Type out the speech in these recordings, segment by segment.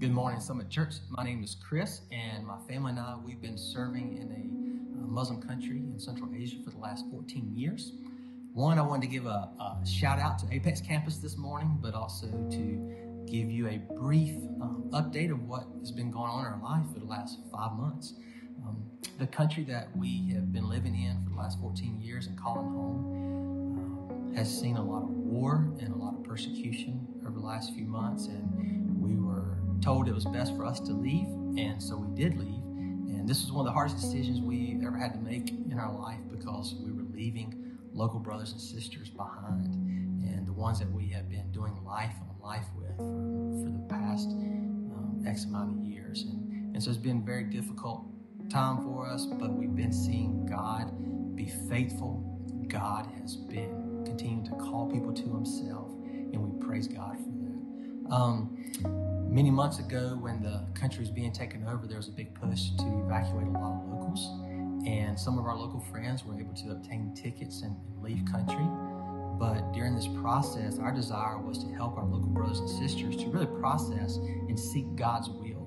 Good morning, Summit Church. My name is Chris, and my family and I, we've been serving in a Muslim country in Central Asia for the last 14 years. One, I wanted to give a shout out to Apex Campus this morning, but also to give you a brief update of what has been going on in our life for the last 5 months. The country that we have been living in for the last 14 years and calling home has seen a lot of war and a lot of persecution over the last few months, and we were told it was best for us to leave, and so we did leave. And this was one of the hardest decisions we ever had to make in our life, because we were leaving local brothers and sisters behind, and the ones that we have been doing life on life with for the past X amount of years. And so it's been a very difficult time for us, but we've been seeing God be faithful. God has been continuing to call people to himself, and we praise God for that. Many months ago, when the country was being taken over, there was a big push to evacuate a lot of locals, and some of our local friends were able to obtain tickets and leave country. But during this process, our desire was to help our local brothers and sisters to really process and seek God's will.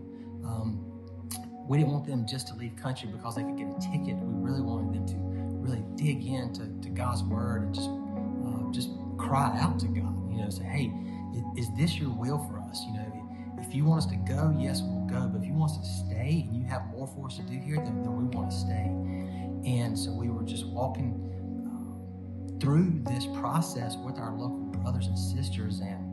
We didn't want them just to leave country because they could get a ticket. We really wanted them to really dig into God's word and just cry out to God. Say, hey, is this your will for us? If you want us to go, yes, we'll go. But if you want us to stay and you have more for us to do here, then we want to stay. And so we were just walking through this process with our local brothers and sisters, and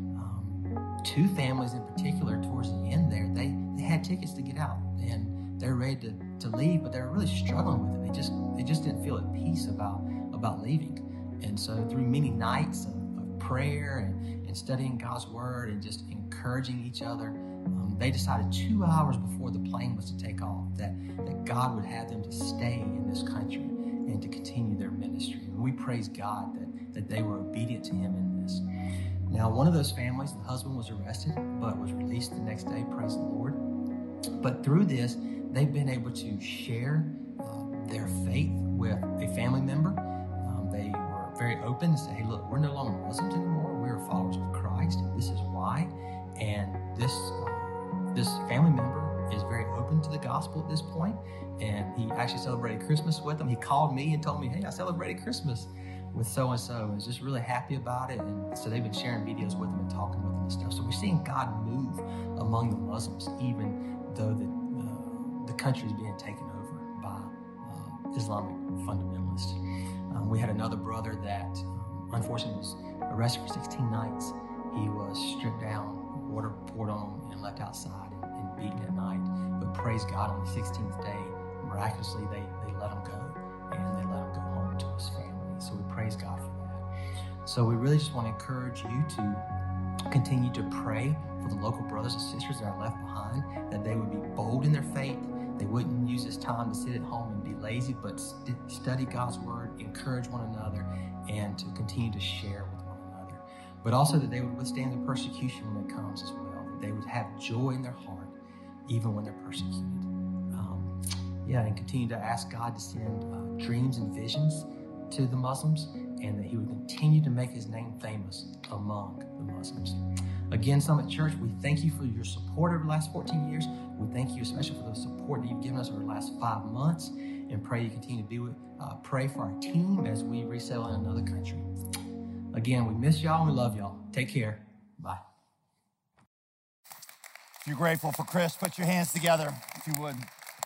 two families in particular towards the end there, they had tickets to get out, and they're ready to leave, but they were really struggling with it. They just didn't feel at peace about leaving. And so through many nights of prayer and studying God's word and just encouraging each other, they decided 2 hours before the plane was to take off that God would have them to stay in this country and to continue their ministry. And we praise God that they were obedient to him in this. Now, one of those families, the husband was arrested, but was released the next day, praise the Lord. But through this, they've been able to share their faith with a family member. They were very open to say, hey, look, we're no longer Muslims anymore. We are followers of Christ, and this is why. And this family member is very open to the gospel at this point, and he actually celebrated Christmas with them. He called me and told me, hey, I celebrated Christmas with so-and-so, and was just really happy about it. And so they've been sharing videos with them and talking with them and stuff. So we're seeing God move among the Muslims, even though the country is being taken over by Islamic fundamentalists. We had another brother that unfortunately was arrested for 16 nights. He was stripped down, water poured on him, and left outside and beaten at night. But praise God, on the 16th day, miraculously, they let him go, and they let him go home to his family. So we praise God for that. So we really just want to encourage you to continue to pray for the local brothers and sisters that are left behind, that they would be bold in their faith. They wouldn't use this time to sit at home and be lazy, but study God's word, encourage one another, and to continue to share with one another. But also that they would withstand the persecution when it comes as well, that they would have joy in their heart even when they're persecuted. And continue to ask God to send dreams and visions to the Muslims, and that he would continue to make his name famous among the Muslims. Again, Summit Church, we thank you for your support over the last 14 years. We thank you especially for the support that you've given us over the last 5 months, and pray you continue to be with, pray for our team as we resettle in another country. Again, we miss y'all and we love y'all. Take care. Bye. If you're grateful for Chris, put your hands together, if you would.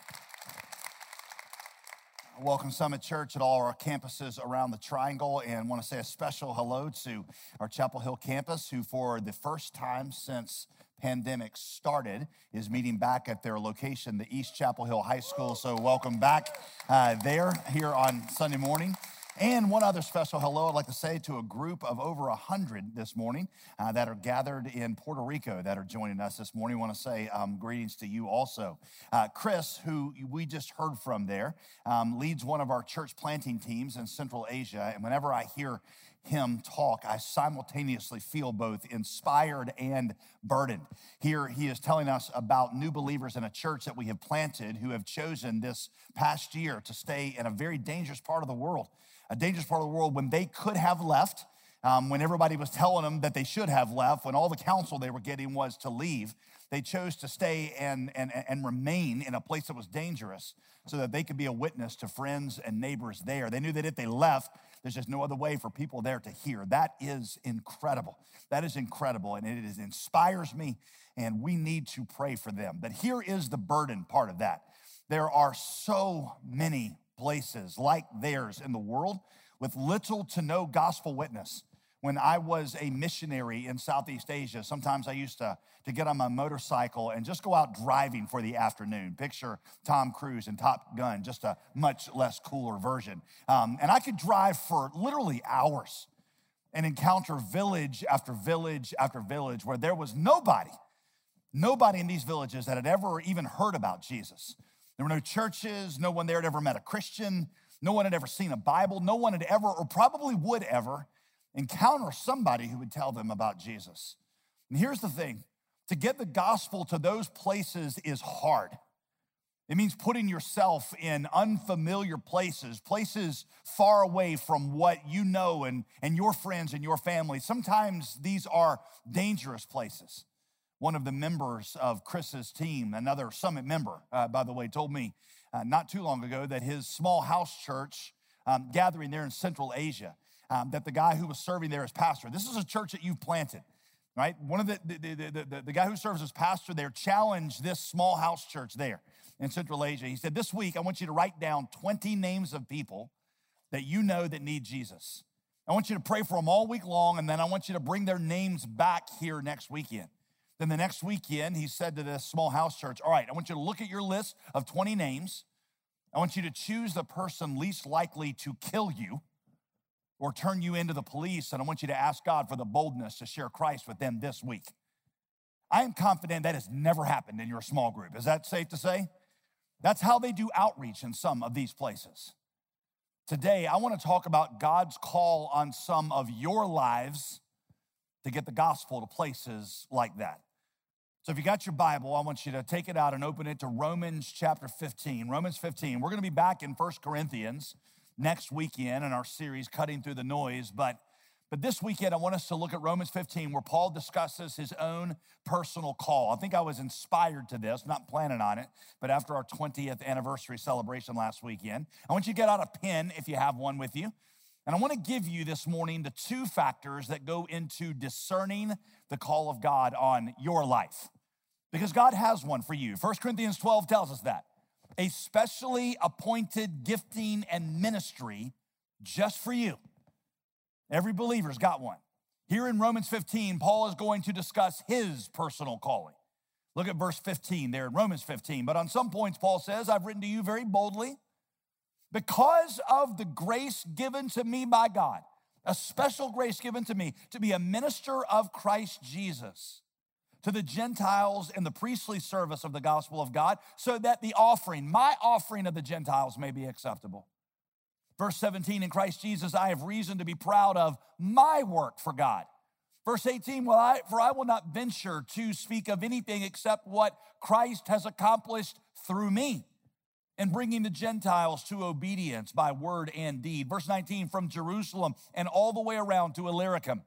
Welcome Summit Church at all our campuses around the Triangle, and want to say a special hello to our Chapel Hill campus, who for the first time since pandemic started is meeting back at their location, the East Chapel Hill High School. So welcome back here on Sunday morning. And one other special hello I'd like to say to a group of over 100 this morning that are gathered in Puerto Rico that are joining us this morning. I want to say greetings to you also. Chris, who we just heard from there, leads one of our church planting teams in Central Asia. And whenever I hear him talk, I simultaneously feel both inspired and burdened. Here he is telling us about new believers in a church that we have planted who have chosen this past year to stay in a very dangerous part of the world. A dangerous part of the world when they could have left When everybody was telling them that they should have left, when all the counsel they were getting was to leave, they chose to stay and remain in a place that was dangerous so that they could be a witness to friends and neighbors there. They knew that if they left, there's just no other way for people there to hear. That is incredible. That is incredible, and it inspires me, and we need to pray for them. But here is the burden part of that. There are so many places like theirs in the world with little to no gospel witness. When I was a missionary in Southeast Asia, sometimes I used to get on my motorcycle and just go out driving for the afternoon. Picture Tom Cruise in Top Gun, just a much less cooler version. And I could drive for literally hours and encounter village after village after village where there was nobody in these villages that had ever even heard about Jesus. There were no churches, no one there had ever met a Christian, no one had ever seen a Bible, no one had ever, or probably would ever, encounter somebody who would tell them about Jesus. And here's the thing, to get the gospel to those places is hard. It means putting yourself in unfamiliar places, places far away from what you know and your friends and your family. Sometimes these are dangerous places. One of the members of Chris's team, another Summit member, by the way, told me not too long ago that his small house church gathering there in Central Asia, that the guy who was serving there as pastor, this is a church that you've planted, right? One of the guy who serves as pastor there challenged this small house church there in Central Asia. He said, this week, I want you to write down 20 names of people that you know that need Jesus. I want you to pray for them all week long, and then I want you to bring their names back here next weekend. Then the next weekend, he said to this small house church, all right, I want you to look at your list of 20 names. I want you to choose the person least likely to kill you or turn you into the police, and I want you to ask God for the boldness to share Christ with them this week. I am confident that has never happened in your small group. Is that safe to say? That's how they do outreach in some of these places. Today, I want to talk about God's call on some of your lives to get the gospel to places like that. So if you got your Bible, I want you to take it out and open it to Romans chapter 15. Romans 15. We're going to be back in 1 Corinthians next weekend in our series, Cutting Through the Noise. But this weekend, I want us to look at Romans 15, where Paul discusses his own personal call. I think I was inspired to this, not planning on it, but after our 20th anniversary celebration last weekend. I want you to get out a pen if you have one with you. And I want to give you this morning the two factors that go into discerning the call of God on your life. Because God has one for you. 1 Corinthians 12 tells us that. A specially appointed gifting and ministry just for you. Every believer's got one. Here in Romans 15, Paul is going to discuss his personal calling. Look at verse 15 there in Romans 15. But on some points, Paul says, I've written to you very boldly because of the grace given to me by God, a special grace given to me to be a minister of Christ Jesus to the Gentiles in the priestly service of the gospel of God, so that the offering, my offering of the Gentiles, may be acceptable. Verse 17, in Christ Jesus, I have reason to be proud of my work for God. Verse 18, for I will not venture to speak of anything except what Christ has accomplished through me in bringing the Gentiles to obedience by word and deed. Verse 19, from Jerusalem and all the way around to Illyricum,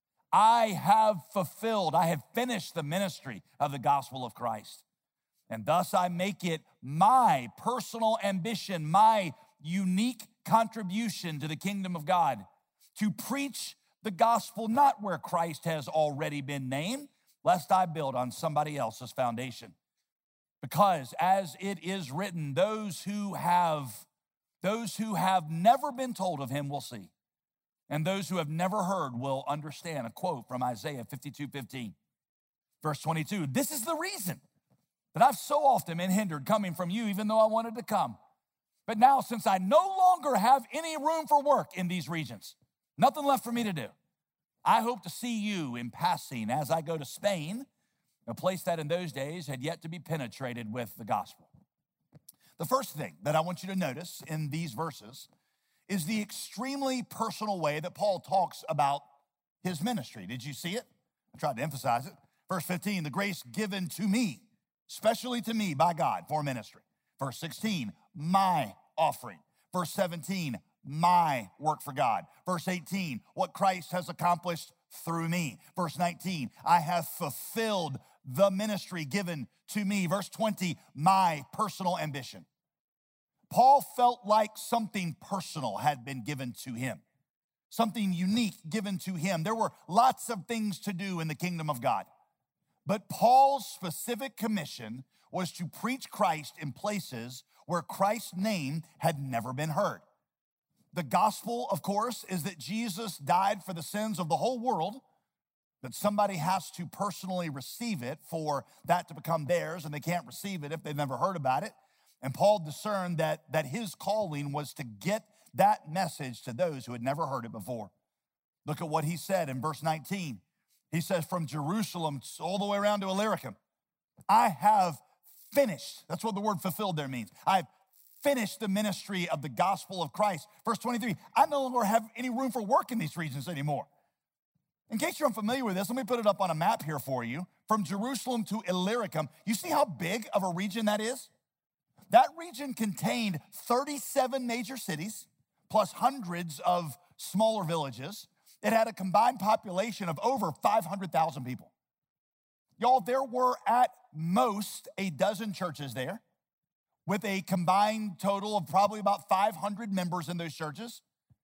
I have finished the ministry of the gospel of Christ. And thus I make it my personal ambition, my unique contribution to the kingdom of God, to preach the gospel not where Christ has already been named, lest I build on somebody else's foundation. Because as it is written, those who have never been told of him will see, and those who have never heard will understand. A quote from Isaiah 52:15. Verse 22, this is the reason that I've so often been hindered coming from you, even though I wanted to come. But now, since I no longer have any room for work in these regions, nothing left for me to do, I hope to see you in passing as I go to Spain, a place that in those days had yet to be penetrated with the gospel. The first thing that I want you to notice in these verses is the extremely personal way that Paul talks about his ministry. Did you see it? I tried to emphasize it. Verse 15, the grace given to me, specially to me by God for ministry. Verse 16, my offering. Verse 17, my work for God. Verse 18, what Christ has accomplished through me. Verse 19, I have fulfilled the ministry given to me. Verse 20, my personal ambition. Paul felt like something personal had been given to him, something unique given to him. There were lots of things to do in the kingdom of God, but Paul's specific commission was to preach Christ in places where Christ's name had never been heard. The gospel, of course, is that Jesus died for the sins of the whole world, but somebody has to personally receive it for that to become theirs, and they can't receive it if they've never heard about it. And Paul discerned that his calling was to get that message to those who had never heard it before. Look at what he said in verse 19. He says, from Jerusalem all the way around to Illyricum, I have finished. That's what the word fulfilled there means. I've finished the ministry of the gospel of Christ. Verse 23, I no longer have any room for work in these regions anymore. In case you're unfamiliar with this, let me put it up on a map here for you. From Jerusalem to Illyricum, you see how big of a region that is? That region contained 37 major cities, plus hundreds of smaller villages. It had a combined population of over 500,000 people. Y'all, there were at most a dozen churches there, with a combined total of probably about 500 members in those churches,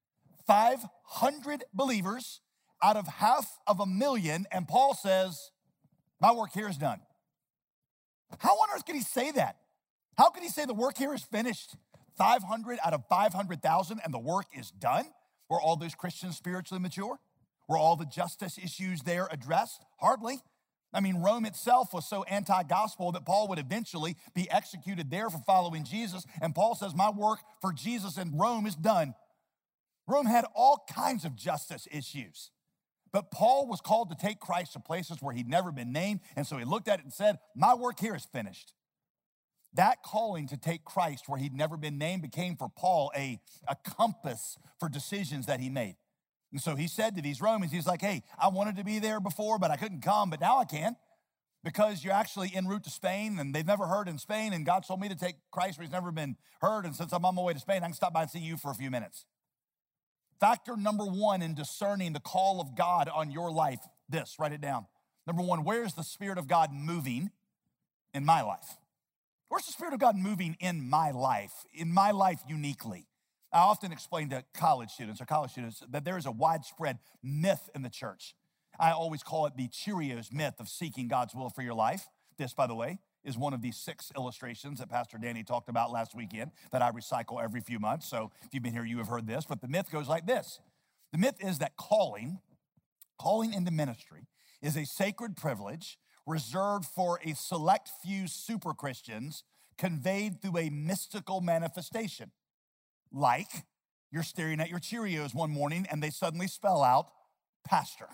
500 believers out of 500,000, and Paul says, my work here is done. How on earth could he say that? How could he say the work here is finished? 500 out of 500,000 and the work is done? Were all those Christians spiritually mature? Were all the justice issues there addressed? Hardly. I mean, Rome itself was so anti-gospel that Paul would eventually be executed there for following Jesus. And Paul says, my work for Jesus in Rome is done. Rome had all kinds of justice issues. But Paul was called to take Christ to places where he'd never been named. And so he looked at it and said, my work here is finished. That calling to take Christ where he'd never been named became for Paul a compass for decisions that he made. And so he said to these Romans, he's like, hey, I wanted to be there before, but I couldn't come, but now I can, because you're actually en route to Spain, and they've never heard in Spain, and God told me to take Christ where he's never been heard, and since I'm on my way to Spain, I can stop by and see you for a few minutes. Factor number one in discerning the call of God on your life, this, write it down. Number one, where's the Spirit of God moving in my life? Where's the Spirit of God moving in my life uniquely? I often explain to college students that there is a widespread myth in the church. I always call it the Cheerios myth of seeking God's will for your life. This, by the way, is one of the 6 illustrations that Pastor Danny talked about last weekend that I recycle every few months. So if you've been here, you have heard this. But the myth goes like this. The myth is that calling into ministry is a sacred privilege reserved for a select few super Christians conveyed through a mystical manifestation. Like you're staring at your Cheerios one morning and they suddenly spell out pastor,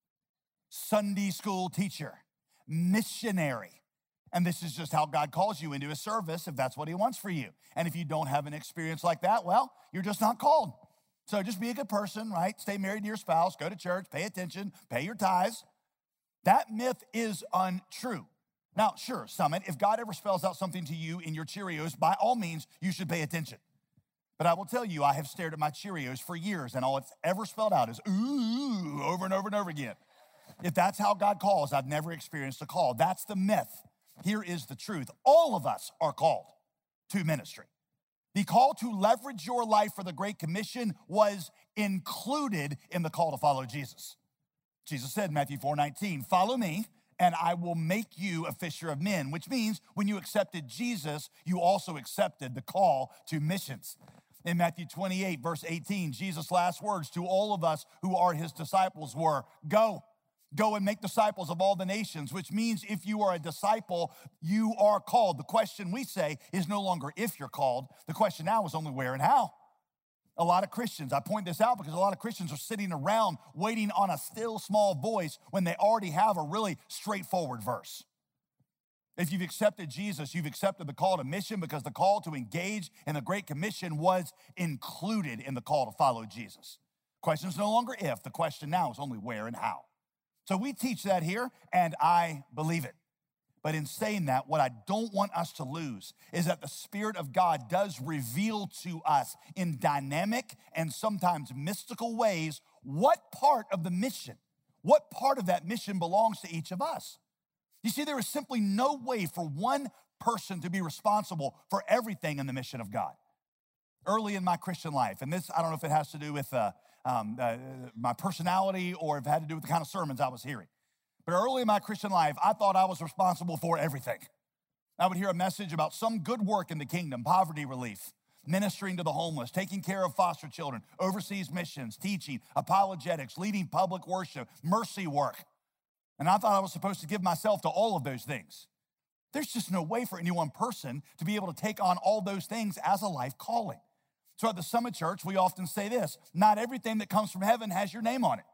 Sunday school teacher, missionary. And this is just how God calls you into his service if that's what he wants for you. And if you don't have an experience like that, well, you're just not called. So just be a good person, right? Stay married to your spouse, go to church, pay attention, pay your tithes. That myth is untrue. Now, sure, Summit, if God ever spells out something to you in your Cheerios, by all means, you should pay attention. But I will tell you, I have stared at my Cheerios for years, and all it's ever spelled out is ooh, over and over and over again. If that's how God calls, I've never experienced a call. That's the myth. Here is the truth. All of us are called to ministry. The call to leverage your life for the Great Commission was included in the call to follow Jesus. Jesus said in Matthew 4:19, follow me, and I will make you a fisher of men, which means when you accepted Jesus, you also accepted the call to missions. In Matthew 28, verse 18, Jesus' last words to all of us who are his disciples were, go and make disciples of all the nations, which means if you are a disciple, you are called. The question we say is no longer if you're called. The question now is only where and how. A lot of Christians, I point this out because a lot of Christians are sitting around waiting on a still small voice when they already have a really straightforward verse. If you've accepted Jesus, you've accepted the call to mission because the call to engage in the Great Commission was included in the call to follow Jesus. Question is no longer if, the question now is only where and how. So we teach that here, and I believe it. But in saying that, what I don't want us to lose is that the Spirit of God does reveal to us in dynamic and sometimes mystical ways what part of the mission, what part of that mission belongs to each of us. You see, there is simply no way for one person to be responsible for everything in the mission of God. Early in my Christian life, and this, I don't know if it has to do with my personality or if it had to do with the kind of sermons I was hearing. But early in my Christian life, I thought I was responsible for everything. I would hear a message about some good work in the kingdom, poverty relief, ministering to the homeless, taking care of foster children, overseas missions, teaching, apologetics, leading public worship, mercy work. And I thought I was supposed to give myself to all of those things. There's just no way for any one person to be able to take on all those things as a life calling. So at the Summit Church, we often say this: not everything that comes from heaven has your name on it.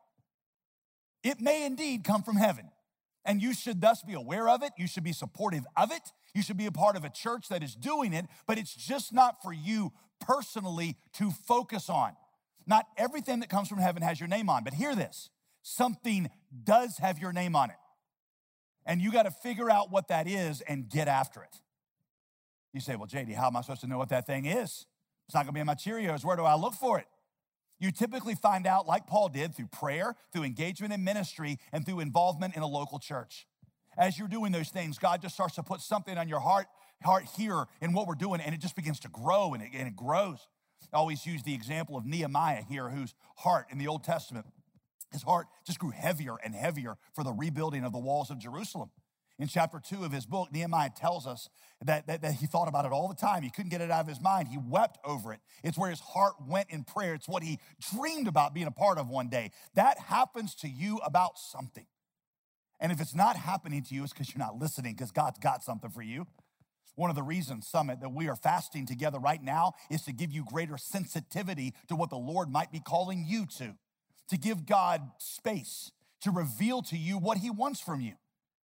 It may indeed come from heaven, and you should thus be aware of it. You should be supportive of it. You should be a part of a church that is doing it, but it's just not for you personally to focus on. Not everything that comes from heaven has your name on, but hear this: something does have your name on it, and you got to figure out what that is and get after it. You say, well, JD, how am I supposed to know what that thing is? It's not going to be in my Cheerios. Where do I look for it? You typically find out, like Paul did, through prayer, through engagement in ministry, and through involvement in a local church. As you're doing those things, God just starts to put something on your heart here in what we're doing, and it just begins to grow, and it grows. I always use the example of Nehemiah here, whose heart in the Old Testament, his heart just grew heavier and heavier for the rebuilding of the walls of Jerusalem. In chapter 2 of his book, Nehemiah tells us that he thought about it all the time. He couldn't get it out of his mind. He wept over it. It's where his heart went in prayer. It's what he dreamed about being a part of one day. That happens to you about something. And if it's not happening to you, it's because you're not listening, because God's got something for you. One of the reasons, Summit, that we are fasting together right now is to give you greater sensitivity to what the Lord might be calling you to give God space to reveal to you what he wants from you.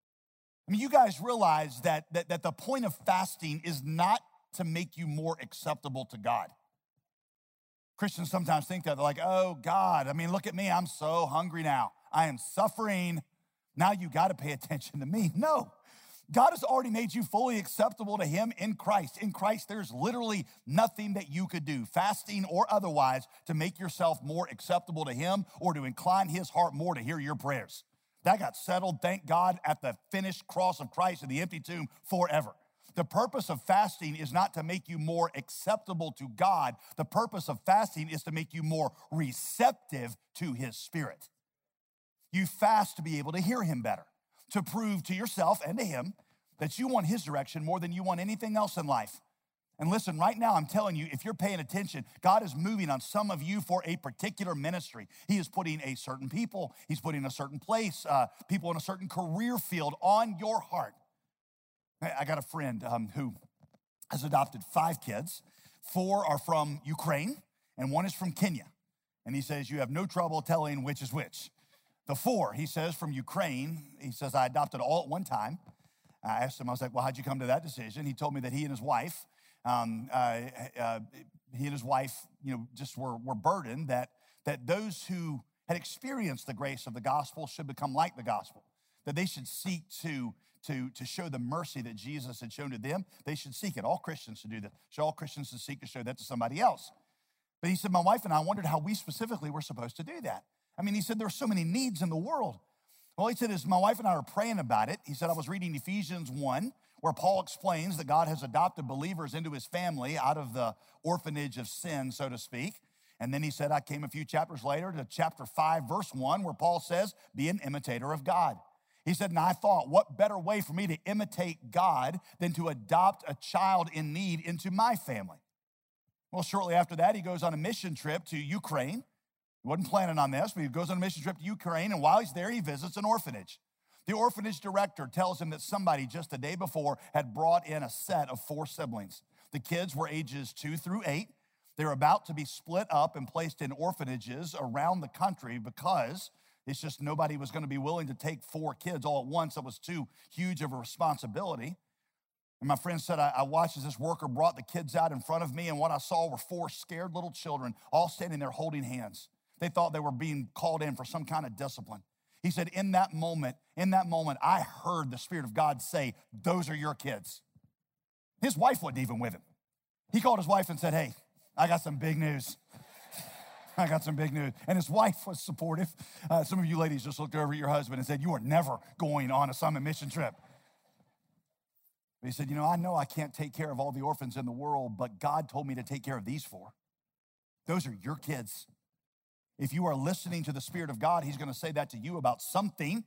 I mean, you guys realize that the point of fasting is not to make you more acceptable to God. Christians sometimes think that. They're like, oh, God, I mean, look at me. I'm so hungry now. I am suffering. Now you got to pay attention to me. No, God has already made you fully acceptable to him in Christ. In Christ, there's literally nothing that you could do, fasting or otherwise, to make yourself more acceptable to him or to incline his heart more to hear your prayers. That got settled, thank God, at the finished cross of Christ in the empty tomb forever. The purpose of fasting is not to make you more acceptable to God. The purpose of fasting is to make you more receptive to his Spirit. You fast to be able to hear him better, to prove to yourself and to him that you want his direction more than you want anything else in life. And listen, right now, I'm telling you, if you're paying attention, God is moving on some of you for a particular ministry. He is putting a certain people, he's putting a certain place, people in a certain career field on your heart. I got a friend who has adopted 5 kids. 4 are from Ukraine, and 1 is from Kenya. And he says, you have no trouble telling which is which. The 4, he says, from Ukraine, he says, I adopted all at one time. I asked him, I was like, well, how'd you come to that decision? He told me that he and his wife, just were burdened that those who had experienced the grace of the gospel should become like the gospel, that they should seek to show the mercy that Jesus had shown to them. They should seek it. All Christians should do that. All Christians should seek to show that to somebody else. But he said, my wife and I wondered how we specifically were supposed to do that. I mean, he said, there are so many needs in the world. Well, he said, as my wife and I were praying about it, he said, I was reading Ephesians 1, where Paul explains that God has adopted believers into his family out of the orphanage of sin, so to speak. And then he said, I came a few chapters later to chapter 5, verse 1, where Paul says, be an imitator of God. He said, and I thought, what better way for me to imitate God than to adopt a child in need into my family? Well, shortly after that, he goes on a mission trip to Ukraine. He wasn't planning on this, but he goes on a mission trip to Ukraine, and while he's there, he visits an orphanage. The orphanage director tells him that somebody just the day before had brought in a set of 4 siblings. The kids were ages 2 through 8. They were about to be split up and placed in orphanages around the country because it's just nobody was going to be willing to take 4 kids all at once. It was too huge of a responsibility. And my friend said, I watched as this worker brought the kids out in front of me, and what I saw were 4 scared little children all standing there holding hands. They thought they were being called in for some kind of discipline. He said, in that moment, I heard the Spirit of God say, those are your kids. His wife wasn't even with him. He called his wife and said, hey, I got some big news. I got some big news. And his wife was supportive. Some of you ladies just looked over at your husband and said, you are never going on a Summit mission trip. But he said, I know I can't take care of all the orphans in the world, but God told me to take care of these 4. Those are your kids. If you are listening to the Spirit of God, he's going to say that to you about something.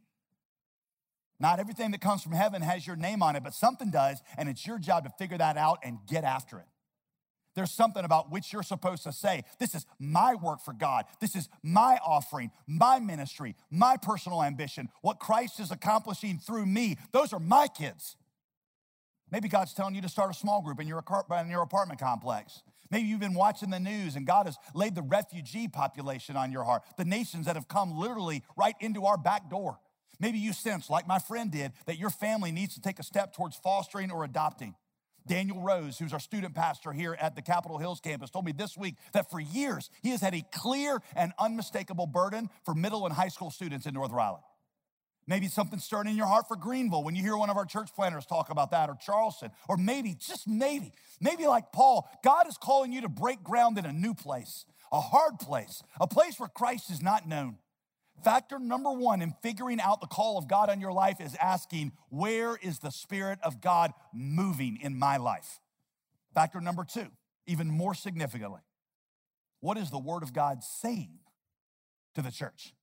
Not everything that comes from heaven has your name on it, but something does, and it's your job to figure that out and get after it. There's something about which you're supposed to say, this is my work for God. This is my offering, my ministry, my personal ambition, what Christ is accomplishing through me. Those are my kids. Maybe God's telling you to start a small group in your apartment complex. Maybe you've been watching the news and God has laid the refugee population on your heart, the nations that have come literally right into our back door. Maybe you sense, like my friend did, that your family needs to take a step towards fostering or adopting. Daniel Rose, who's our student pastor here at the Capitol Hills campus, told me this week that for years he has had a clear and unmistakable burden for middle and high school students in North Raleigh. Maybe something's stirring in your heart for Greenville when you hear one of our church planners talk about that, or Charleston, or maybe, just maybe like Paul, God is calling you to break ground in a new place, a hard place, a place where Christ is not known. Factor number 1 in figuring out the call of God on your life is asking, where is the Spirit of God moving in my life? Factor number 2, even more significantly, what is the Word of God saying to the church?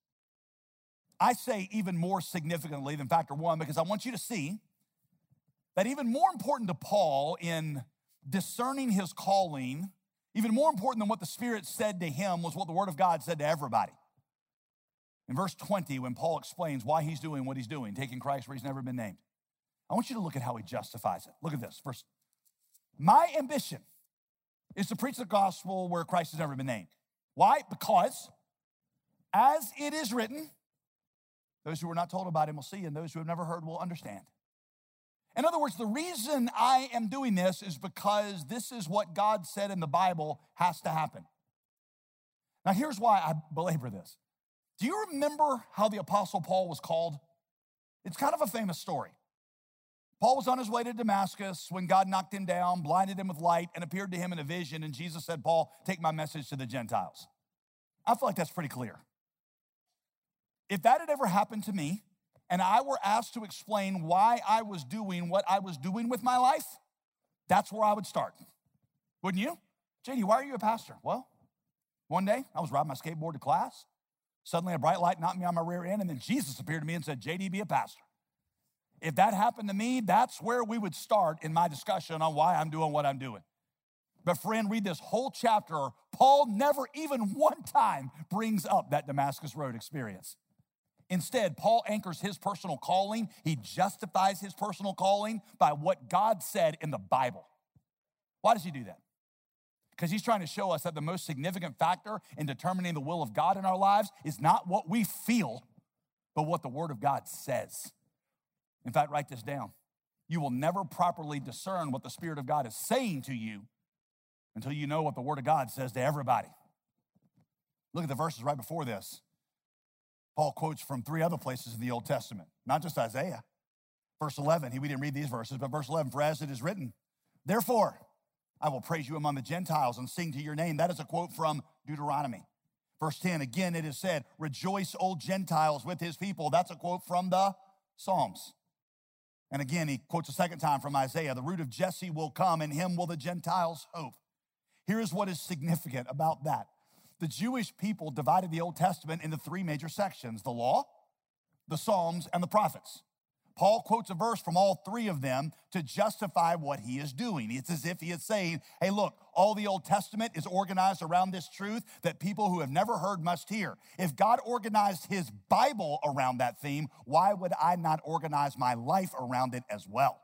I say even more significantly than factor 1 because I want you to see that even more important to Paul in discerning his calling, even more important than what the Spirit said to him was what the Word of God said to everybody. In verse 20, when Paul explains why he's doing what he's doing, taking Christ where he's never been named, I want you to look at how he justifies it. Look at this. First, my ambition is to preach the gospel where Christ has never been named. Why? Because as it is written, those who are not told about him will see, and those who have never heard will understand. In other words, the reason I am doing this is because this is what God said in the Bible has to happen. Now, here's why I belabor this. Do you remember how the Apostle Paul was called? It's kind of a famous story. Paul was on his way to Damascus when God knocked him down, blinded him with light, and appeared to him in a vision, and Jesus said, Paul, take my message to the Gentiles. I feel like that's pretty clear. If that had ever happened to me, and I were asked to explain why I was doing what I was doing with my life, that's where I would start. Wouldn't you? JD, why are you a pastor? Well, one day I was riding my skateboard to class. Suddenly a bright light knocked me on my rear end, and then Jesus appeared to me and said, JD, be a pastor. If that happened to me, that's where we would start in my discussion on why I'm doing what I'm doing. But friend, read this whole chapter. Paul never even one time brings up that Damascus Road experience. Instead, Paul anchors his personal calling. He justifies his personal calling by what God said in the Bible. Why does he do that? Because he's trying to show us that the most significant factor in determining the will of God in our lives is not what we feel, but what the Word of God says. In fact, write this down. You will never properly discern what the Spirit of God is saying to you until you know what the Word of God says to everybody. Look at the verses right before this. Paul quotes from 3 other places in the Old Testament, not just Isaiah. Verse 11, we didn't read these verses, but verse 11, for as it is written, therefore, I will praise you among the Gentiles and sing to your name. That is a quote from Deuteronomy. Verse 10, again, it is said, rejoice, O Gentiles, with his people. That's a quote from the Psalms. And again, he quotes a second time from Isaiah, the root of Jesse will come, and him will the Gentiles hope. Here is what is significant about that. The Jewish people divided the Old Testament into 3 major sections, the law, the Psalms, and the prophets. Paul quotes a verse from all 3 of them to justify what he is doing. It's as if he is saying, hey, look, all the Old Testament is organized around this truth that people who have never heard must hear. If God organized his Bible around that theme, why would I not organize my life around it as well?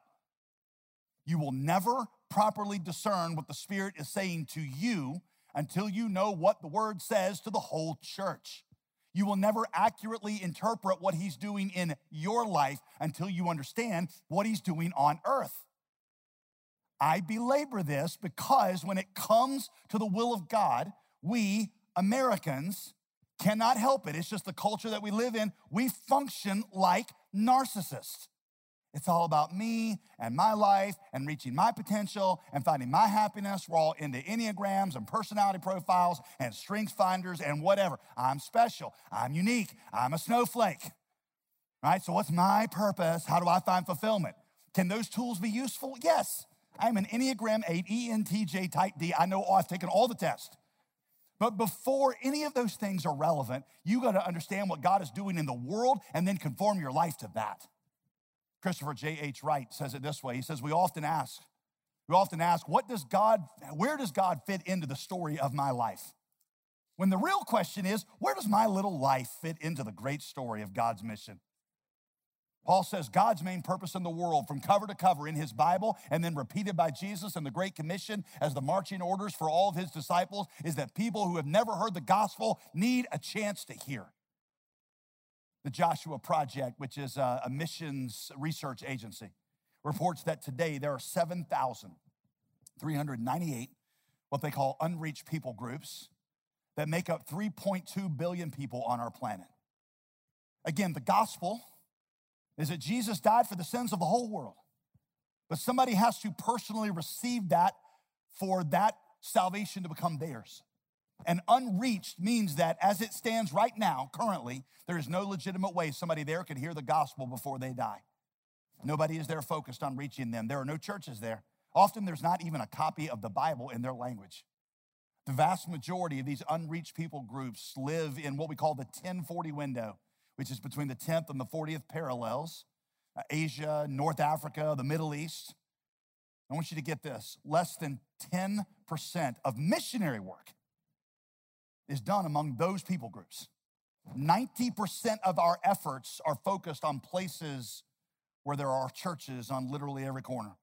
You will never properly discern what the Spirit is saying to you until you know what the Word says to the whole church. You will never accurately interpret what he's doing in your life until you understand what he's doing on earth. I belabor this because when it comes to the will of God, we Americans Cannot help it. It's just the culture that we live in. We function like narcissists. It's all about me and my life and reaching my potential and finding my happiness. We're all into Enneagrams and personality profiles and strengths finders and whatever. I'm special. I'm unique. I'm a snowflake. Right? So what's my purpose? How do I find fulfillment? Can those tools be useful? Yes. I'm an Enneagram 8, ENTJ type D. I know I've taken all the tests. But before any of those things are relevant, you got to understand what God is doing in the world and then conform your life to that. Christopher J.H. Wright says it this way. He says, we often ask, where does God fit into the story of my life? When the real question is, where does my little life fit into the great story of God's mission? Paul says God's main purpose in the world, from cover to cover in his Bible and then repeated by Jesus in the Great Commission as the marching orders for all of his disciples, is that people who have never heard the gospel need a chance to hear. The Joshua Project, which is a missions research agency, reports that today there are 7,398 what they call unreached people groups that make up 3.2 billion people on our planet. Again, the gospel is that Jesus died for the sins of the whole world. But somebody has to personally receive that for that salvation to become theirs. And unreached means that as it stands right now, currently, there is no legitimate way somebody there could hear the gospel before they die. Nobody is there focused on reaching them. There are no churches there. Often there's not even a copy of the Bible in their language. The vast majority of these unreached people groups live in what we call the 1040 window, which is between the 10th and the 40th parallels, Asia, North Africa, the Middle East. I want you to get this. Less than 10% of missionary work is done among those people groups. 90% of our efforts are focused on places where there are churches on literally every corner.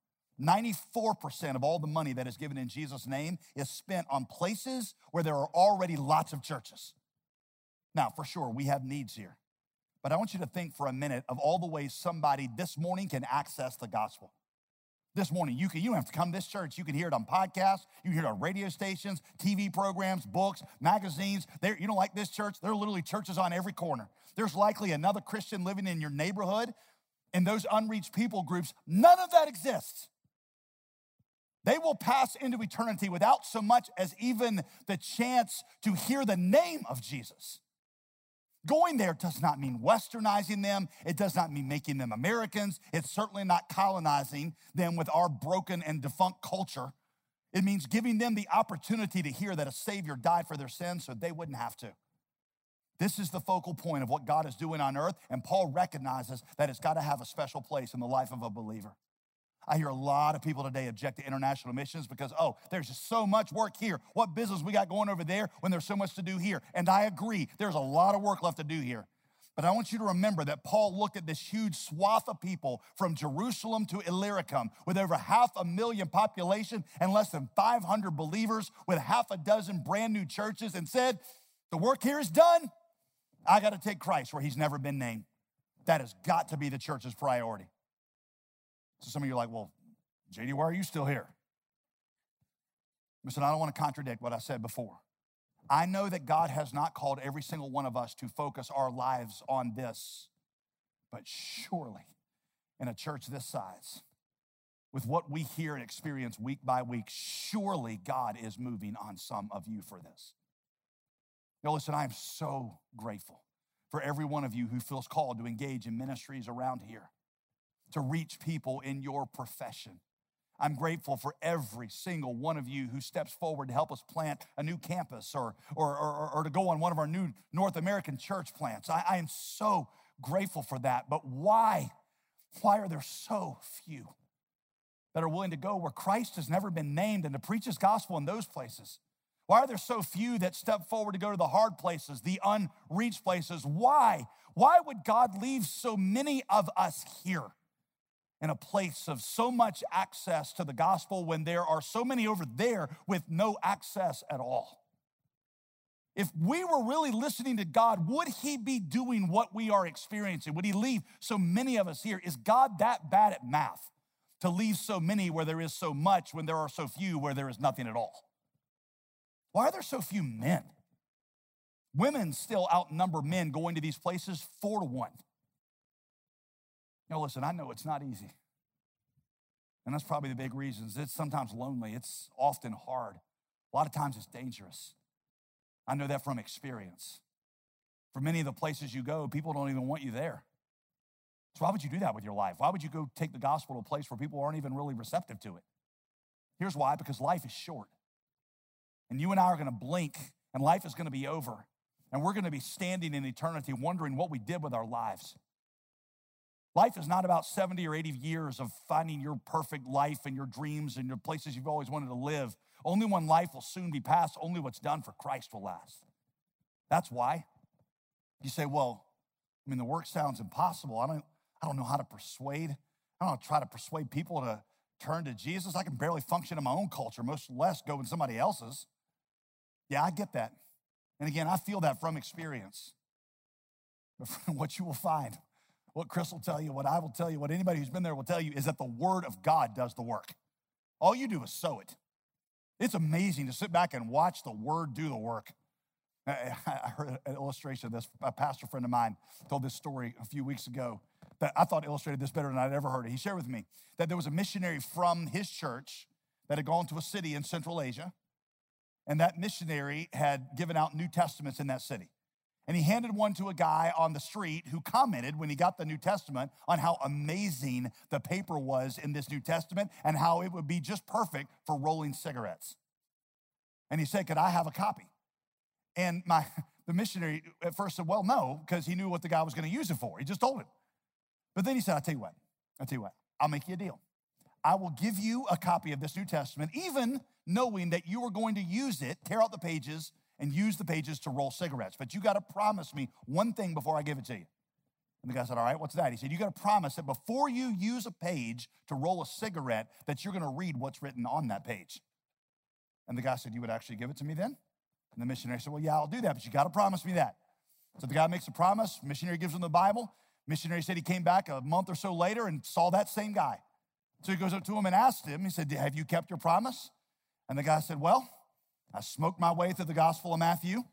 94% of all the money that is given in Jesus' name is spent on places where there are already lots of churches. Now, for sure, we have needs here. But I want you to think for a minute of all the ways somebody this morning can access the gospel. This morning, you don't have to come to this church. You can hear it on podcasts. You can hear it on radio stations, TV programs, books, magazines. You don't like this church? There are literally churches on every corner. There's likely another Christian living in your neighborhood. In those unreached people groups, none of that exists. They will pass into eternity without so much as even the chance to hear the name of Jesus. Going there does not mean westernizing them. It does not mean making them Americans. It's certainly not colonizing them with our broken and defunct culture. It means giving them the opportunity to hear that a Savior died for their sins so they wouldn't have to. This is the focal point of what God is doing on earth, and Paul recognizes that it's got to have a special place in the life of a believer. I hear a lot of people today object to international missions because, there's just so much work here. What business we got going over there when there's so much to do here? And I agree, there's a lot of work left to do here. But I want you to remember that Paul looked at this huge swath of people from Jerusalem to Illyricum with over 500,000 population and less than 500 believers with half a dozen brand new churches and said, the work here is done. I got to take Christ where he's never been named. That has got to be the church's priority. So some of you are like, well, JD, why are you still here? Listen, I don't want to contradict what I said before. I know that God has not called every single one of us to focus our lives on this, but surely in a church this size, with what we hear and experience week by week, surely God is moving on some of you for this. Now listen, I am so grateful for every one of you who feels called to engage in ministries around here, to reach people in your profession. I'm grateful for every single one of you who steps forward to help us plant a new campus or to go on one of our new North American church plants. I am so grateful for that. But why? Why are there so few that are willing to go where Christ has never been named and to preach his gospel in those places? Why are there so few that step forward to go to the hard places, the unreached places? Why? Why would God leave so many of us here in a place of so much access to the gospel when there are so many over there with no access at all? If we were really listening to God, would he be doing what we are experiencing? Would he leave so many of us here? Is God that bad at math to leave so many where there is so much when there are so few where there is nothing at all? Why are there so few men? Women still outnumber men going to these places 4-1. Listen, I know it's not easy. And that's probably the big reasons. It's sometimes lonely. It's often hard. A lot of times it's dangerous. I know that from experience. For many of the places you go, people don't even want you there. So why would you do that with your life? Why would you go take the gospel to a place where people aren't even really receptive to it? Here's why: because life is short. And you and I are going to blink, and life is going to be over. And we're going to be standing in eternity wondering what we did with our lives. Life is not about 70 or 80 years of finding your perfect life and your dreams and your places you've always wanted to live. Only one life will soon be past. Only what's done for Christ will last. That's why. You say, well, the work sounds impossible. I don't know how to persuade. I don't know how to try to persuade people to turn to Jesus. I can barely function in my own culture, much less go in somebody else's. Yeah, I get that. And again, I feel that from experience. But what you will find, what Chris will tell you, what I will tell you, what anybody who's been there will tell you, is that the Word of God does the work. All you do is sow it. It's amazing to sit back and watch the Word do the work. I heard an illustration of this. A pastor friend of mine told this story a few weeks ago that I thought illustrated this better than I'd ever heard it. He shared with me that there was a missionary from his church that had gone to a city in Central Asia, and that missionary had given out New Testaments in that city. And he handed one to a guy on the street who commented when he got the New Testament on how amazing the paper was in this New Testament and how it would be just perfect for rolling cigarettes. And he said, could I have a copy? And the missionary at first said, well, no, because he knew what the guy was going to use it for. He just told him. But then he said, I'll tell you what, I'll make you a deal. I will give you a copy of this New Testament, even knowing that you are going to use it, tear out the pages, and use the pages to roll cigarettes. But you got to promise me one thing before I give it to you. And the guy said, all right, what's that? He said, you got to promise that before you use a page to roll a cigarette, that you're going to read what's written on that page. And the guy said, you would actually give it to me then? And the missionary said, well, yeah, I'll do that, but you got to promise me that. So the guy makes a promise. Missionary gives him the Bible. Missionary said he came back a month or so later and saw that same guy. So he goes up to him and asked him, he said, have you kept your promise? And the guy said, well, I smoked my way through the Gospel of Matthew.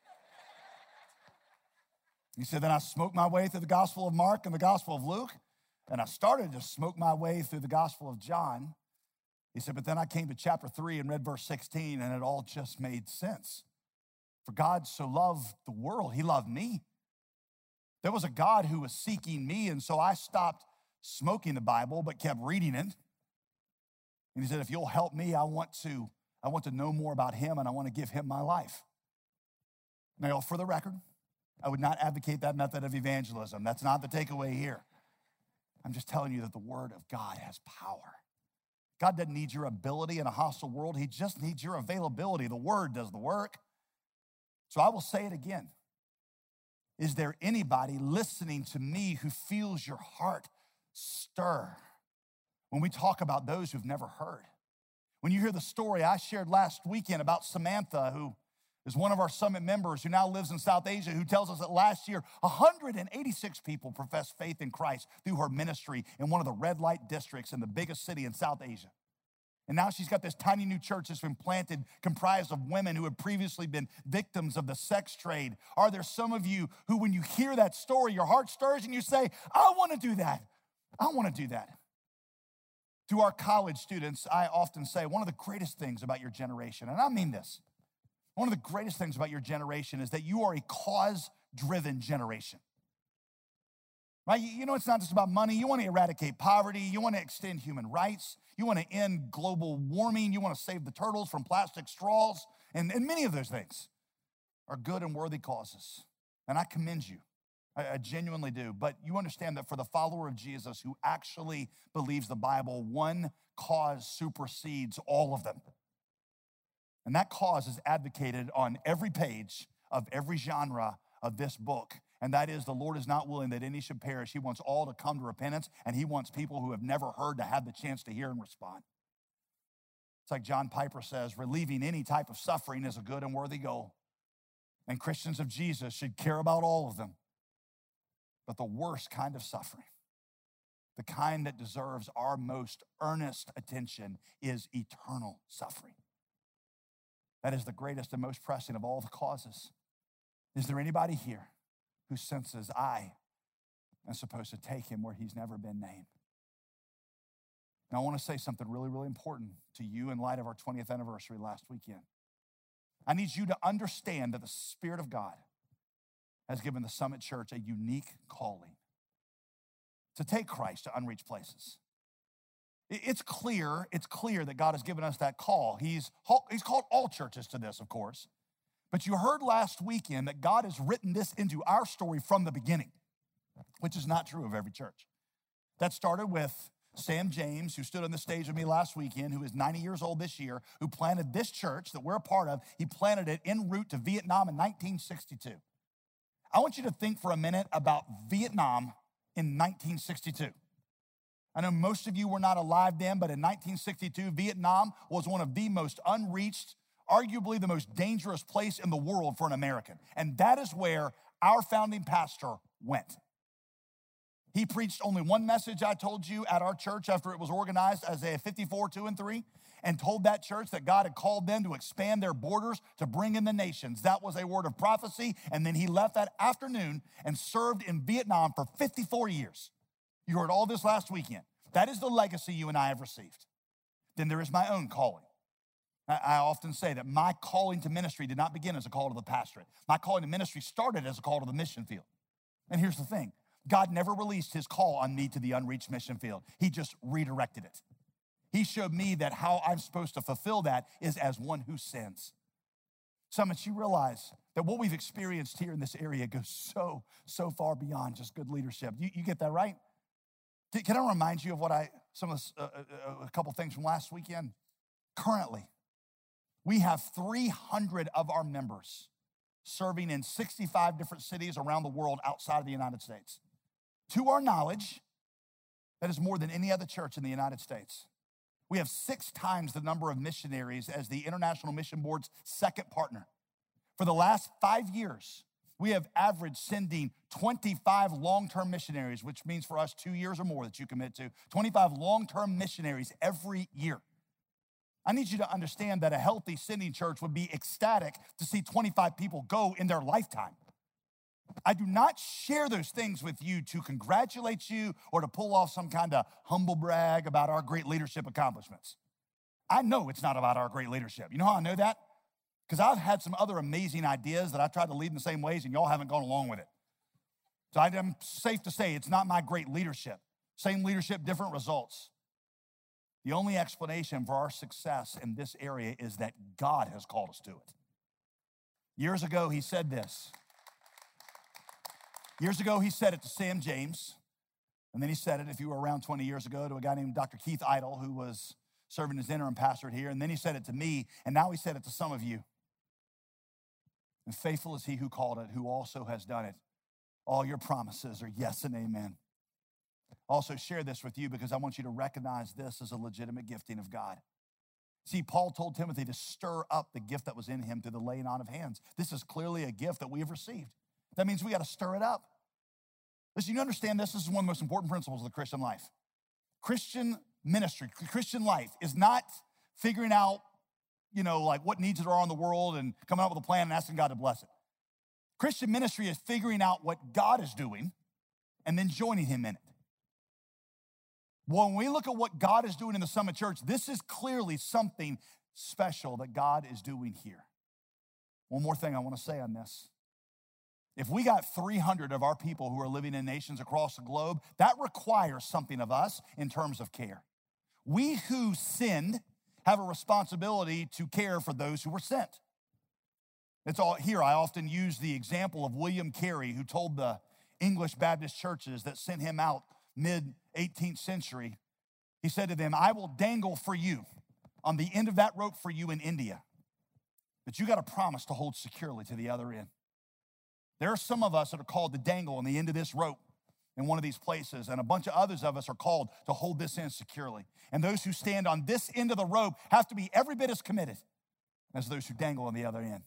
He said, then I smoked my way through the Gospel of Mark and the Gospel of Luke. And I started to smoke my way through the Gospel of John. He said, but then I came to chapter 3 and read verse 16, and it all just made sense. For God so loved the world, he loved me. There was a God who was seeking me, and so I stopped smoking the Bible, but kept reading it. And he said, if you'll help me, I want to know more about him, and I want to give him my life. Now, for the record, I would not advocate that method of evangelism. That's not the takeaway here. I'm just telling you that the Word of God has power. God doesn't need your ability in a hostile world. He just needs your availability. The Word does the work. So I will say it again. Is there anybody listening to me who feels your heart stir when we talk about those who've never heard? When you hear the story I shared last weekend about Samantha, who is one of our summit members who now lives in South Asia, who tells us that last year, 186 people professed faith in Christ through her ministry in one of the red light districts in the biggest city in South Asia. And now she's got this tiny new church that's been planted, comprised of women who had previously been victims of the sex trade. Are there some of you who, when you hear that story, your heart stirs and you say, I want to do that. I want to do that. To our college students, I often say one of the greatest things about your generation, and I mean this, one of the greatest things about your generation is that you are a cause-driven generation. Right? You know, it's not just about money. You want to eradicate poverty. You want to extend human rights. You want to end global warming. You want to save the turtles from plastic straws. And many of those things are good and worthy causes. And I commend you. I genuinely do. But you understand that for the follower of Jesus who actually believes the Bible, one cause supersedes all of them. And that cause is advocated on every page of every genre of this book. And that is, the Lord is not willing that any should perish. He wants all to come to repentance, and he wants people who have never heard to have the chance to hear and respond. It's like John Piper says, relieving any type of suffering is a good and worthy goal. And Christians of Jesus should care about all of them. But the worst kind of suffering, the kind that deserves our most earnest attention, is eternal suffering. That is the greatest and most pressing of all the causes. Is there anybody here who senses I am supposed to take him where he's never been named? Now, I want to say something really, really important to you in light of our 20th anniversary last weekend. I need you to understand that the Spirit of God has given the Summit Church a unique calling to take Christ to unreached places. It's clear that God has given us that call. He's called all churches to this, of course. But you heard last weekend that God has written this into our story from the beginning, which is not true of every church. That started with Sam James, who stood on the stage with me last weekend, who is 90 years old this year, who planted this church that we're a part of. He planted it en route to Vietnam in 1962. I want you to think for a minute about Vietnam in 1962. I know most of you were not alive then, but in 1962, Vietnam was one of the most unreached, arguably the most dangerous place in the world for an American. And that is where our founding pastor went. He preached only one message, I told you, at our church after it was organized, Isaiah 54, 2 and 3, and told that church that God had called them to expand their borders to bring in the nations. That was a word of prophecy, and then he left that afternoon and served in Vietnam for 54 years. You heard all this last weekend. That is the legacy you and I have received. Then there is my own calling. I often say that my calling to ministry did not begin as a call to the pastorate. My calling to ministry started as a call to the mission field. And here's the thing. God never released his call on me to the unreached mission field. He just redirected it. He showed me that how I'm supposed to fulfill that is as one who sins. Summit, you realize that what we've experienced here in this area goes so far beyond just good leadership. You get that, right? Can I remind you of a couple things from last weekend? Currently, we have 300 of our members serving in 65 different cities around the world outside of the United States. To our knowledge, that is more than any other church in the United States. We have 6 times the number of missionaries as the International Mission Board's second partner. For the last 5 years, we have averaged sending 25 long-term missionaries, which means for us 2 years or more that you commit to, 25 long-term missionaries every year. I need you to understand that a healthy sending church would be ecstatic to see 25 people go in their lifetime. I do not share those things with you to congratulate you or to pull off some kind of humble brag about our great leadership accomplishments. I know it's not about our great leadership. You know how I know that? Because I've had some other amazing ideas that I tried to lead in the same ways and y'all haven't gone along with it. So I'm safe to say it's not my great leadership. Same leadership, different results. The only explanation for our success in this area is that God has called us to it. Years ago, he said this. Years ago, he said it to Sam James. And then he said it, if you were around 20 years ago, to a guy named Dr. Keith Idle, who was serving as interim pastor here. And then he said it to me, and now he said it to some of you. And faithful is he who called it, who also has done it. All your promises are yes and amen. Also share this with you because I want you to recognize this as a legitimate gifting of God. See, Paul told Timothy to stir up the gift that was in him through the laying on of hands. This is clearly a gift that we have received. That means we got to stir it up. Listen, you understand this is one of the most important principles of the Christian life. Christian ministry, Christian life is not figuring out, like what needs there are in the world and coming up with a plan and asking God to bless it. Christian ministry is figuring out what God is doing and then joining him in it. When we look at what God is doing in the Summit Church, this is clearly something special that God is doing here. One more thing I want to say on this. If we got 300 of our people who are living in nations across the globe, that requires something of us in terms of care. We who sinned have a responsibility to care for those who were sent. It's all here. I often use the example of William Carey, who told the English Baptist churches that sent him out mid-18th century. He said to them, I will dangle for you on the end of that rope for you in India, but you got to promise to hold securely to the other end. There are some of us that are called to dangle on the end of this rope in one of these places, and a bunch of others of us are called to hold this end securely. And those who stand on this end of the rope have to be every bit as committed as those who dangle on the other end.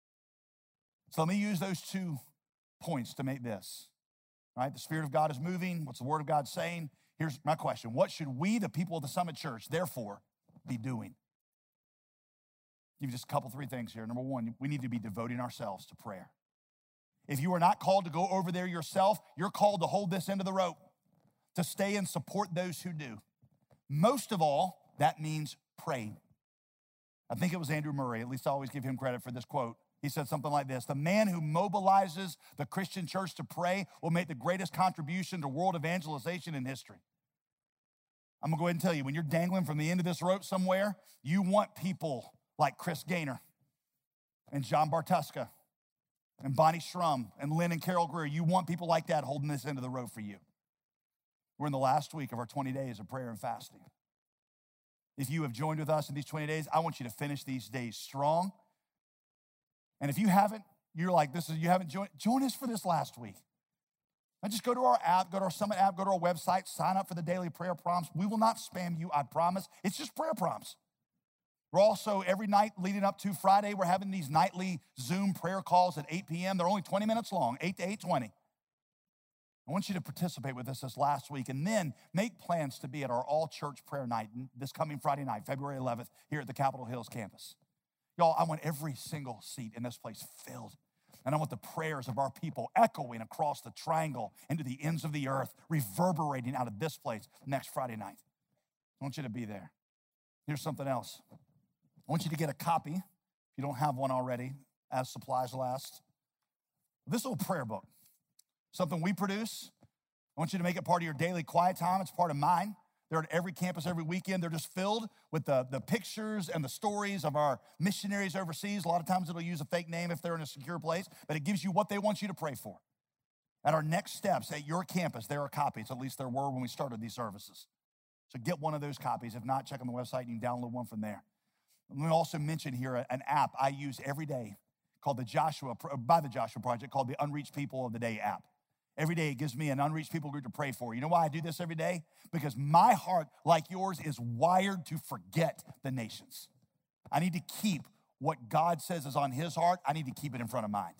So let me use those 2 points to make this. All right, the Spirit of God is moving. What's the Word of God saying? Here's my question. What should we, the people of the Summit Church, therefore, be doing? I'll give you just a couple, 3 things here. Number 1, we need to be devoting ourselves to prayer. If you are not called to go over there yourself, you're called to hold this end of the rope, to stay and support those who do. Most of all, that means praying. I think it was Andrew Murray, at least I always give him credit for this quote. He said something like this: the man who mobilizes the Christian church to pray will make the greatest contribution to world evangelization in history. I'm gonna go ahead and tell you, when you're dangling from the end of this rope somewhere, you want people like Chris Gaynor and John Bartuska and Bonnie Schrum and Lynn and Carol Greer. You want people like that holding this end of the rope for you. We're in the last week of our 20 days of prayer and fasting. If you have joined with us in these 20 days, I want you to finish these days strong. And if you haven't, you're like, you haven't join us for this last week. And just go to our app, go to our Summit app, go to our website, sign up for the daily prayer prompts. We will not spam you, I promise. It's just prayer prompts. We're also, every night leading up to Friday, we're having these nightly Zoom prayer calls at 8 p.m. They're only 20 minutes long, 8 to 8:20. I want you to participate with us this last week, and then make plans to be at our all-church prayer night this coming Friday night, February 11th, here at the Capitol Hills campus. Y'all, I want every single seat in this place filled, and I want the prayers of our people echoing across the triangle into the ends of the earth, reverberating out of this place next Friday night. I want you to be there. Here's something else. I want you to get a copy, if you don't have one already, as supplies last. This little prayer book, something we produce. I want you to make it part of your daily quiet time. It's part of mine. They're at every campus every weekend. They're just filled with the pictures and the stories of our missionaries overseas. A lot of times it'll use a fake name if they're in a secure place, but it gives you what they want you to pray for. At our next steps at your campus, there are copies. At least there were when we started these services. So get one of those copies. If not, check on the website and you can download one from there. Let me also mention here an app I use every day called by the Joshua Project, called the Unreached People of the Day app. Every day it gives me an unreached people group to pray for. You know why I do this every day? Because my heart, like yours, is wired to forget the nations. I need to keep what God says is on his heart. I need to keep it in front of mine.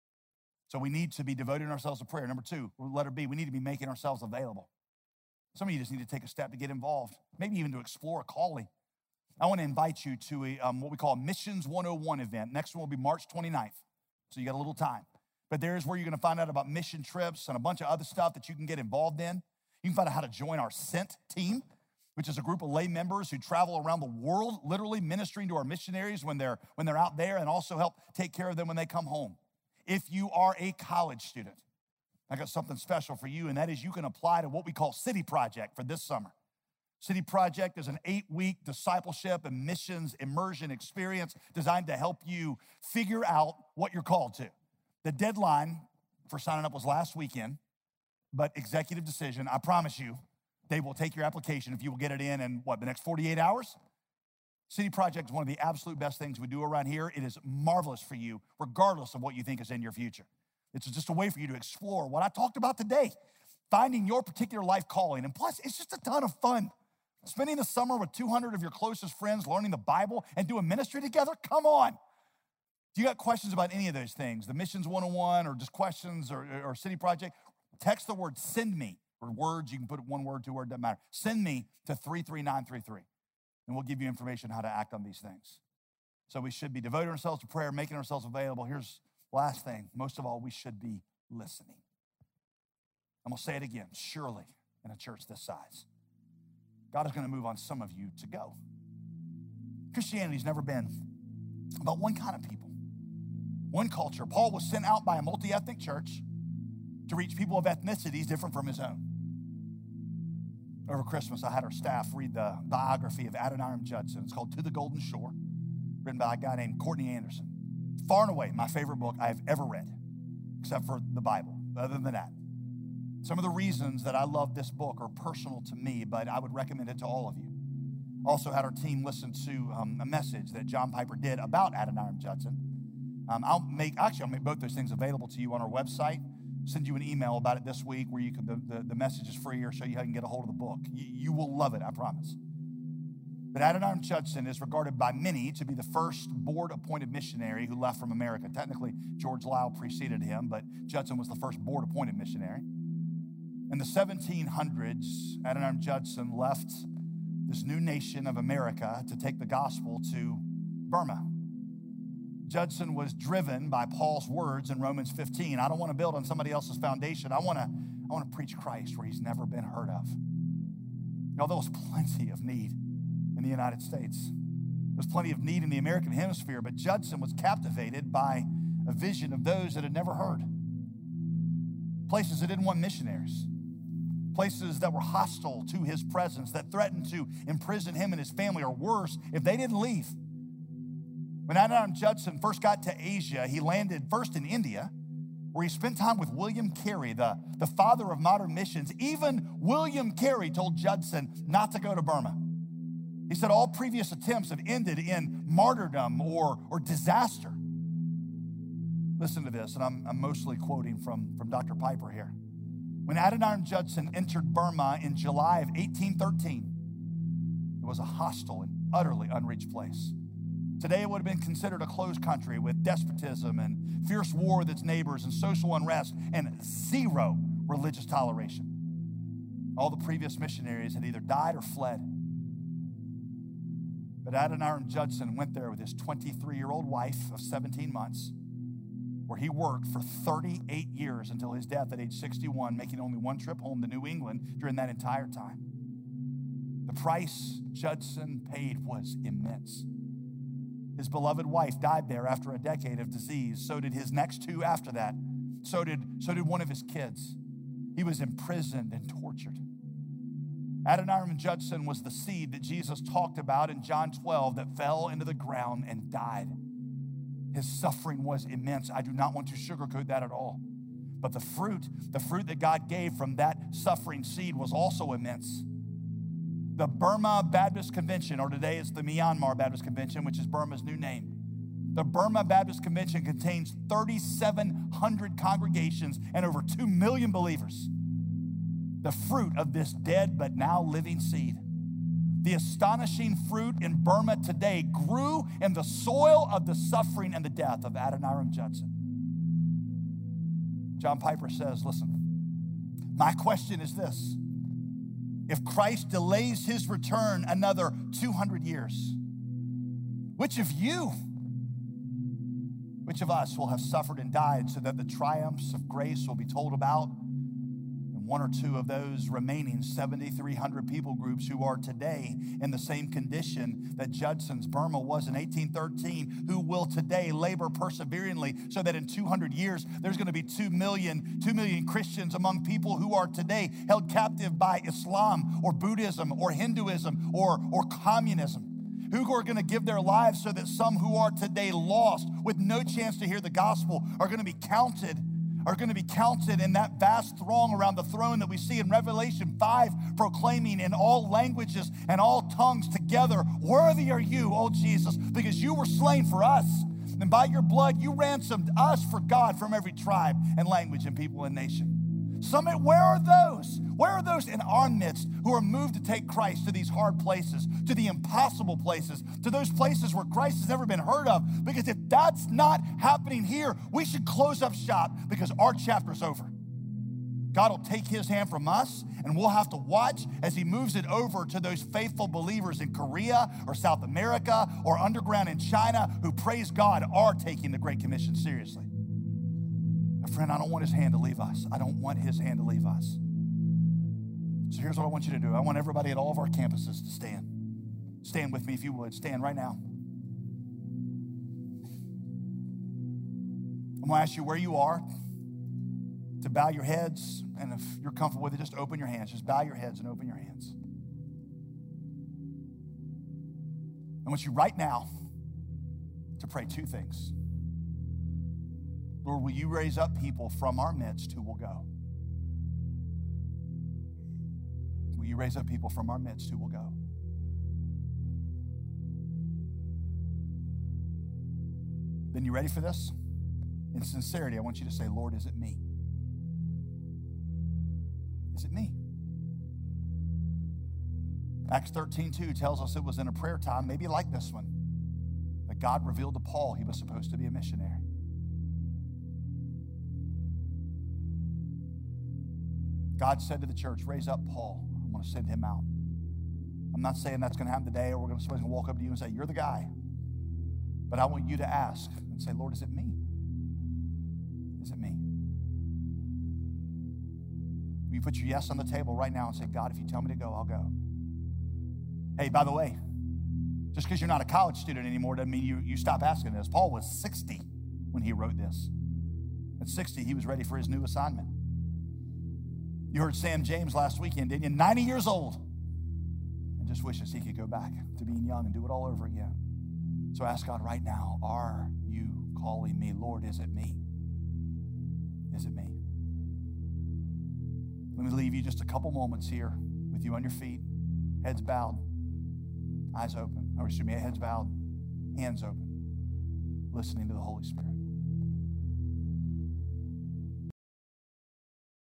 So we need to be devoting ourselves to prayer. Number 2, letter B, we need to be making ourselves available. Some of you just need to take a step to get involved, maybe even to explore a calling. I want to invite you to what we call a Missions 101 event. Next one will be March 29th, so you got a little time. But there's where you're going to find out about mission trips and a bunch of other stuff that you can get involved in. You can find out how to join our SENT team, which is a group of lay members who travel around the world, literally ministering to our missionaries when they're out there, and also help take care of them when they come home. If you are a college student, I got something special for you, and that is you can apply to what we call City Project for this summer. City Project is an 8-week discipleship and missions immersion experience designed to help you figure out what you're called to. The deadline for signing up was last weekend, but executive decision, I promise you, they will take your application if you will get it in the next 48 hours? City Project is one of the absolute best things we do around here. It is marvelous for you, regardless of what you think is in your future. It's just a way for you to explore what I talked about today, finding your particular life calling. And plus, it's just a ton of fun. Spending the summer with 200 of your closest friends, learning the Bible and doing ministry together, come on. If you got questions about any of those things, the Missions 101 or just questions or City Project, text the word send me, or words, you can put 1 word, 2 words, doesn't matter. Send me to 33933, and we'll give you information how to act on these things. So we should be devoting ourselves to prayer, making ourselves available. Here's the last thing. Most of all, we should be listening. I'm going to say it again. Surely, in a church this size, God is going to move on some of you to go. Christianity's never been about one kind of people, one culture. Paul was sent out by a multi-ethnic church to reach people of ethnicities different from his own. Over Christmas, I had our staff read the biography of Adoniram Judson. It's called To the Golden Shore, written by a guy named Courtney Anderson. Far and away my favorite book I've ever read, except for the Bible. Other than that, some of the reasons that I love this book are personal to me, but I would recommend it to all of you. Also had our team listen to a message that John Piper did about Adoniram Judson. I'll make both those things available to you on our website. Send you an email about it this week where you can, the message is free, or show you how you can get a hold of the book. You will love it, I promise. But Adoniram Judson is regarded by many to be the first board-appointed missionary who left from America. Technically, George Liele preceded him, but Judson was the first board-appointed missionary. In the 1700s, Adoniram Judson left this new nation of America to take the gospel to Burma. Judson was driven by Paul's words in Romans 15. I don't want to build on somebody else's foundation. I want to preach Christ where he's never been heard of. You know, there was plenty of need in the United States. There's plenty of need in the American hemisphere, but Judson was captivated by a vision of those that had never heard. Places that didn't want missionaries. Places that were hostile to his presence, that threatened to imprison him and his family, or worse, if they didn't leave. When Adoniram Judson first got to Asia, he landed first in India, where he spent time with William Carey, the father of modern missions. Even William Carey told Judson not to go to Burma. He said all previous attempts have ended in martyrdom or disaster. Listen to this, and I'm mostly quoting from Dr. Piper here. When Adoniram Judson entered Burma in July of 1813, it was a hostile and utterly unreached place. Today, it would have been considered a closed country with despotism and fierce war with its neighbors and social unrest and zero religious toleration. All the previous missionaries had either died or fled. But Adoniram Judson went there with his 23-year-old wife of 17 months, where he worked for 38 years until his death at age 61, making only one trip home to New England during that entire time. The price Judson paid was immense. His beloved wife died there after a decade of disease. So did his next two after that. So did one of his kids. He was imprisoned and tortured. Adoniram Judson was the seed that Jesus talked about in John 12 that fell into the ground and died. His suffering was immense. I do not want to sugarcoat that at all. But the fruit that God gave from that suffering seed was also immense. The Burma Baptist Convention, or today it's the Myanmar Baptist Convention, which is Burma's new name. The Burma Baptist Convention contains 3,700 congregations and over 2 million believers. The fruit of this dead but now living seed. The astonishing fruit in Burma today grew in the soil of the suffering and the death of Adoniram Judson. John Piper says, listen, my question is this. If Christ delays his return another 200 years, which of us will have suffered and died so that the triumphs of grace will be told about? One or two of those remaining 7,300 people groups who are today in the same condition that Judson's Burma was in 1813, who will today labor perseveringly so that in 200 years there's going to be 2 million Christians among people who are today held captive by Islam or Buddhism or Hinduism or communism, who are going to give their lives so that some who are today lost with no chance to hear the gospel are going to be counted in that vast throng around the throne that we see in Revelation 5, proclaiming in all languages and all tongues together, worthy are you, O Jesus, because you were slain for us. And by your blood, you ransomed us for God from every tribe and language and people and nation. Summit, where are those? Where are those in our midst who are moved to take Christ to these hard places, to the impossible places, to those places where Christ has never been heard of? Because if that's not happening here, we should close up shop because our chapter's over. God will take his hand from us, and we'll have to watch as he moves it over to those faithful believers in Korea or South America or underground in China who, praise God, are taking the Great Commission seriously. Friend, I don't want his hand to leave us. I don't want his hand to leave us. So here's what I want you to do. I want everybody at all of our campuses to stand. Stand with me if you would. Stand right now. I'm going to ask you where you are to bow your heads. And if you're comfortable with it, just open your hands. Just bow your heads and open your hands. I want you right now to pray two things. Lord, will you raise up people from our midst who will go? Will you raise up people from our midst who will go? Then you ready for this? In sincerity, I want you to say, Lord, is it me? Is it me? Acts 13:2 tells us it was in a prayer time, maybe like this one, that God revealed to Paul he was supposed to be a missionary. God said to the church, raise up Paul. I'm going to send him out. I'm not saying that's going to happen today or somebody's going to walk up to you and say, you're the guy. But I want you to ask and say, Lord, is it me? Is it me? Will you put your yes on the table right now and say, God, if you tell me to go, I'll go. Hey, by the way, just because you're not a college student anymore doesn't mean you stop asking this. Paul was 60 when he wrote this. At 60, he was ready for his new assignment. You heard Sam James last weekend, didn't you? 90 years old. And just wishes he could go back to being young and do it all over again. So ask God right now, are you calling me? Lord, is it me? Is it me? Let me leave you just a couple moments here with you on your feet, heads bowed, eyes open. Or excuse me, heads bowed, hands open, listening to the Holy Spirit.